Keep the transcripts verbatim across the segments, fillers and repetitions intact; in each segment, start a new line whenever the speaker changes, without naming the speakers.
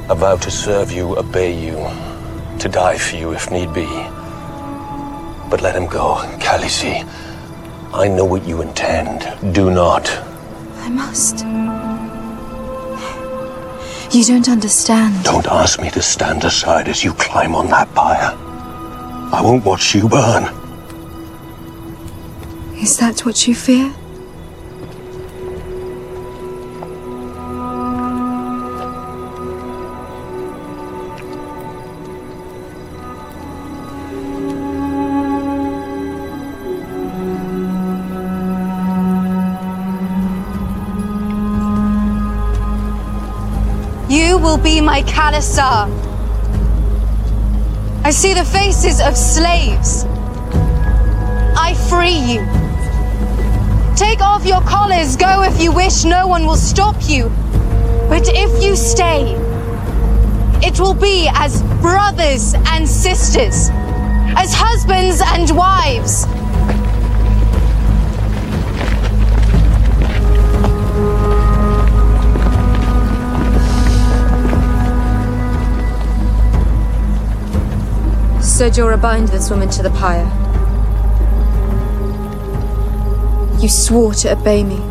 I vow to serve you, obey you, to die for you if need be. But let him go, Khaleesi. I know what you intend. Do not.
I must. You don't understand.
Don't ask me to stand aside as you climb on that pyre. I won't watch you burn.
Is that what you fear?
You will be my Khalasar. I see the faces of slaves. I free you. Take off your collars, go if you wish, no one will stop you. But if you stay, it will be as brothers and sisters, as husbands and wives.
Ser Jorah, bind this woman to the pyre. You swore to obey me.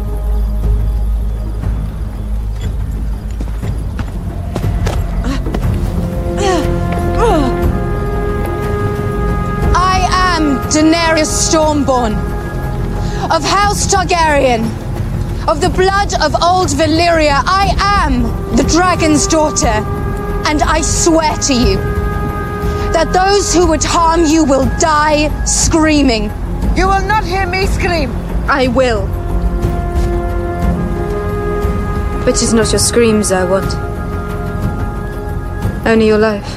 I am Daenerys Stormborn, of House Targaryen, of the blood of old Valyria. I am the dragon's daughter, and I swear to you that those who would harm you will die screaming.
You will not hear me scream.
I will. But it's not your screams I want. Only your life.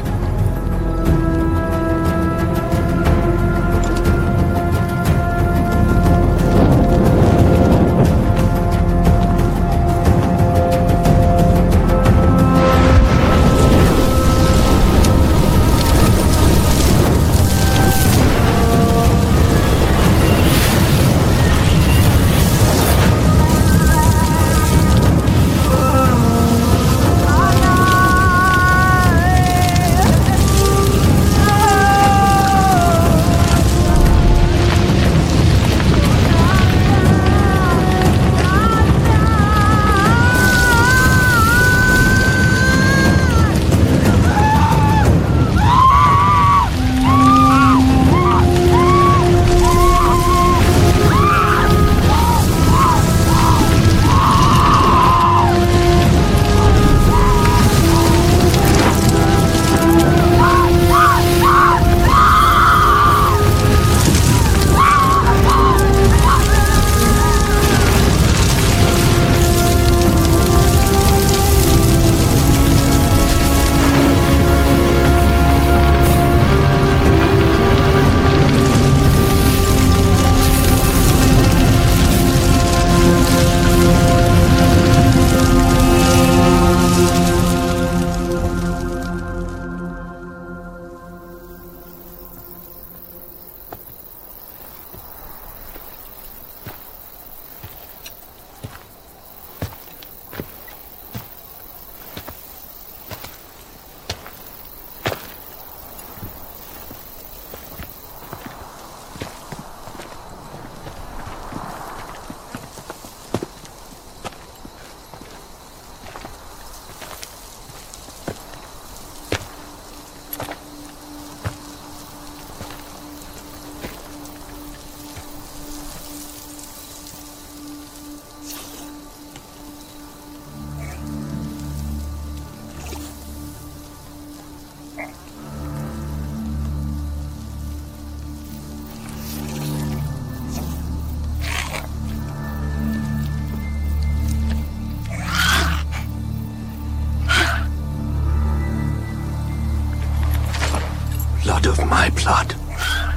Blood of my blood.